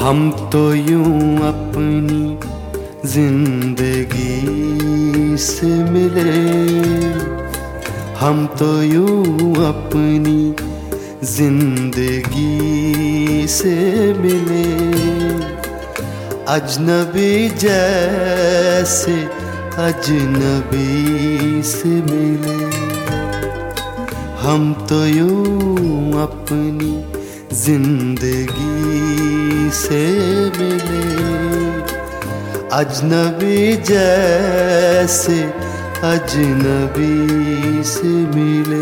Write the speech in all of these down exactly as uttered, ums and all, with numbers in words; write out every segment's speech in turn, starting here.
हम तो यूं अपनी जिंदगी से मिले, हम तो यूं अपनी जिंदगी से मिले। अजनबी जैसे अजनबी से मिले, हम तो यूं अपनी जिंदगी से मिले। अजनबी जैसे अजनबी से मिले।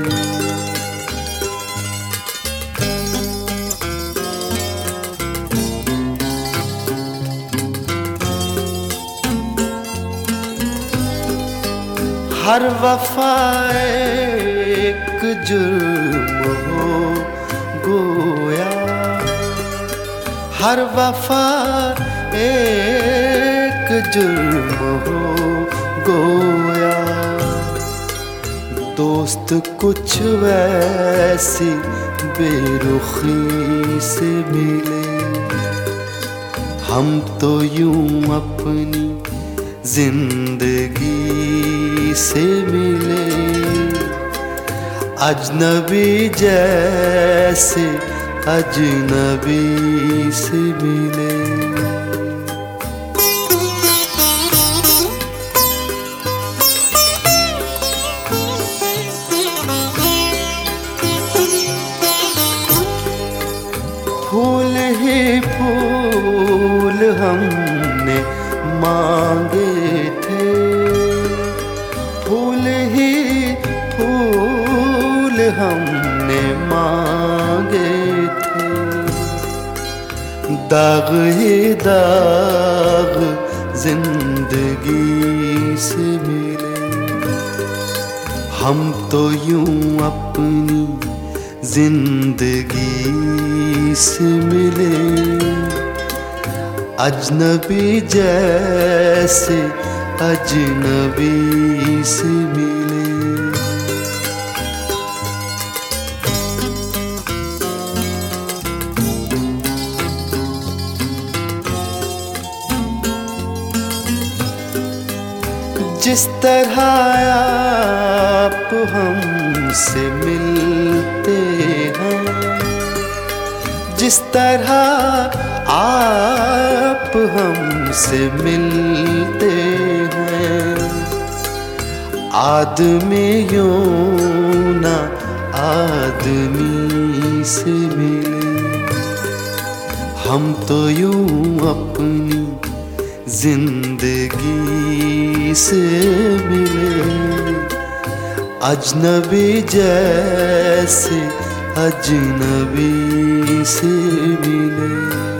हर वफा एक जुर्म हो गोया, हर वफा एक जुर्म हो गोया। दोस्त कुछ वैसी बेरुखी से मिले, हम तो यूं अपनी जिंदगी से मिले। अजनबी जैसे अजनबी से मिले। फूल ही फूल हमने मांगे थे, फूल ही फूल हमने मांगे थे। दाग ही दाग जिंदगी से मिले, हम तो यूं अपनी जिंदगी से मिले। अजनबी जैसे अजनबी से मिले। जिस तरह आप हमसे मिलते हैं, जिस तरह आप हमसे मिलते हैं। आदमी यूं ना आदमी से मिले, हम तो यूं अपनी जिंदगी से मिले। अजनबी जैसे अजनबी से मिले।